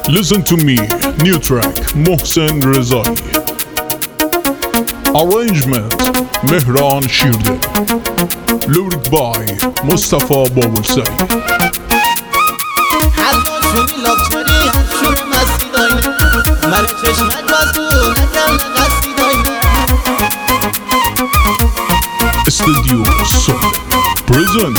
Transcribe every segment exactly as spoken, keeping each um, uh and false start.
Listen to me, new track, Mohsen Rezai. Arrangement, Mehran Shirde. Lyric by Mustafa Babulsari. Studio Soul present.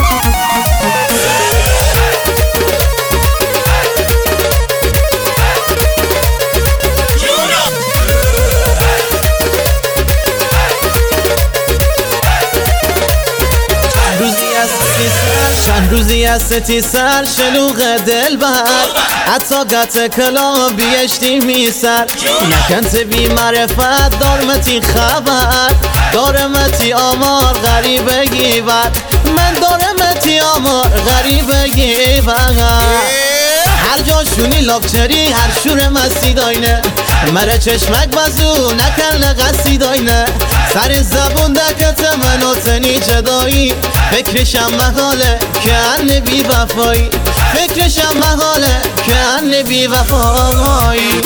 چند روزی از ستی سر شلوغ دل بر حتی قطع کلا بیشتی می سر نکنت بی معرفت دارمتی خبر دارمتی آمار غریبگی بر من دارمتی آمار غریبگی بر هر جا شونی لاکچری هر شور مستی داینه مره چشمک بزو نکن نقصی داینه سر زبون دکت منو تنی جدایی فکرشم محاله که ان بی وفایی فکرشم محاله که ان بی وفایی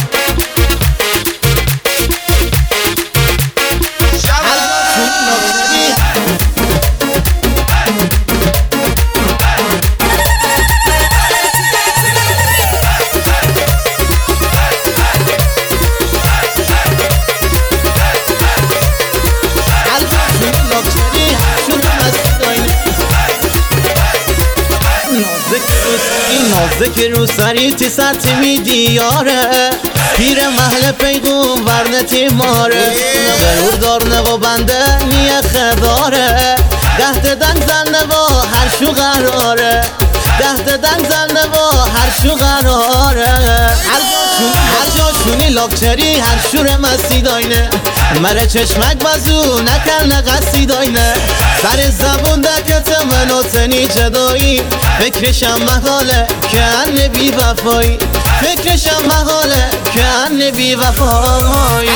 نازک رو سری تی سرتی می دیاره پیر محل پیغون ورنتی ماره غرور دار نوا بنده نیه خداره ده دنگ زن نوا هر شو قراره ده دنگ زن نوا هر شو قراره هر جا شونی لاکچری هر شور مستی داینه مره چشمک بزو نکن نقصی داینه سر زبون دکت منو تنی جدایی فکرشم محاله که ان بی وفایی فکرشم محاله که ان بی وفایی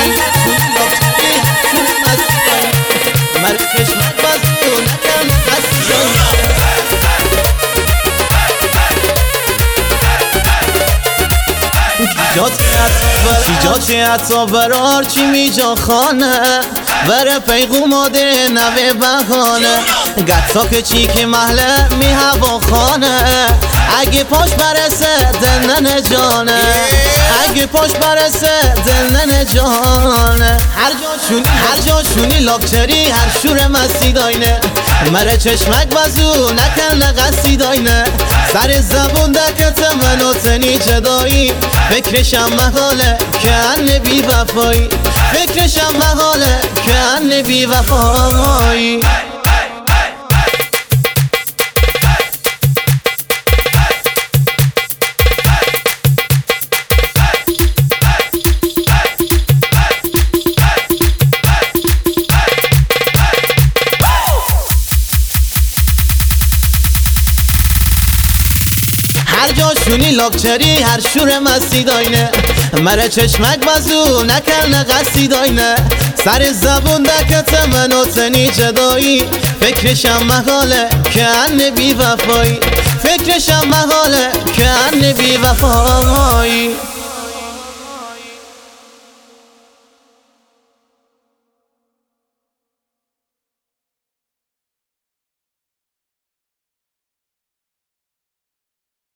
مره چشمک بزو نکن نقصی داینه جاتی حتی برار چی می جا خانه بره پیغوم آده نوه بخانه گتا که چی که محله می هوا خانه اگه پاش برسه دل ننه جانه اگه پاش برسه دل ننه جانه هر جا شونی هر جا شونی لاکچری هر شور مستی داینه مره چشمک بزو نکن نقصی داینه سر زبون دکت منو تنی جدایی فکرشم محاله که ان بی وفایی فکرشم محاله که ان بی وفایی هر جا شونی لاکچری هر شور مستی داینه مره چشمک بزو نکن نقصی داینه سر زبون دکت منو تنی جدایی فکرشم محاله که ان بی وفایی فکرشم محاله که ان بی وفایی